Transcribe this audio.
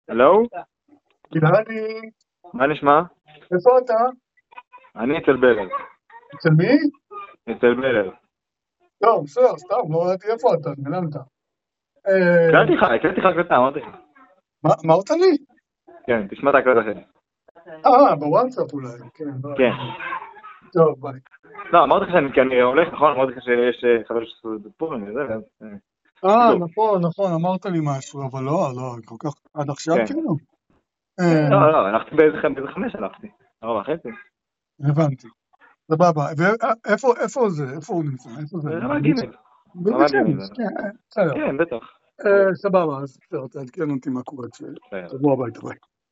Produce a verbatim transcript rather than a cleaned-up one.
הלו? גלעדי, מה נשמע? איפה אתה? אני אצל בלר. אצל מי? אצל בלר. טוב, בסדר, סתם, לא ידעתי איפה אתה, נעלמת. הקלטתי לך, הקלטתי לך הקלטה, אמרתי לך. מה אמרת לי? כן, תשמע את ההקלטה שלי. אה, בוואטסאפ אולי, כן. כן. טוב, ביי. לא, אמרתי לך שאני כי אני הולך, נכון? אמרתי לך שיש אה, חבר שעשו את זה פה, אני יודע, ואז... אה, אה, קיצור. נכון, נכון, אמרת לי משהו, אבל לא, לא, כל כך, עד עכשיו כן. כאילו? כן, אה, לא, לא, הלכתי באיזה ח- באיזה חמש הלכתי. ארבע וחצי. הבנתי. סבבה, ואיפה איפה זה? איפה הוא נמצא? איפה זה? רמת בבית ג'. בבית רמת שמש, ג'. כן, בסדר. כן, בטח. ברור. אה, סבבה, אז בסדר, תעדכן אותי מה קורה, בסדר. תבוא הביתה, ביי.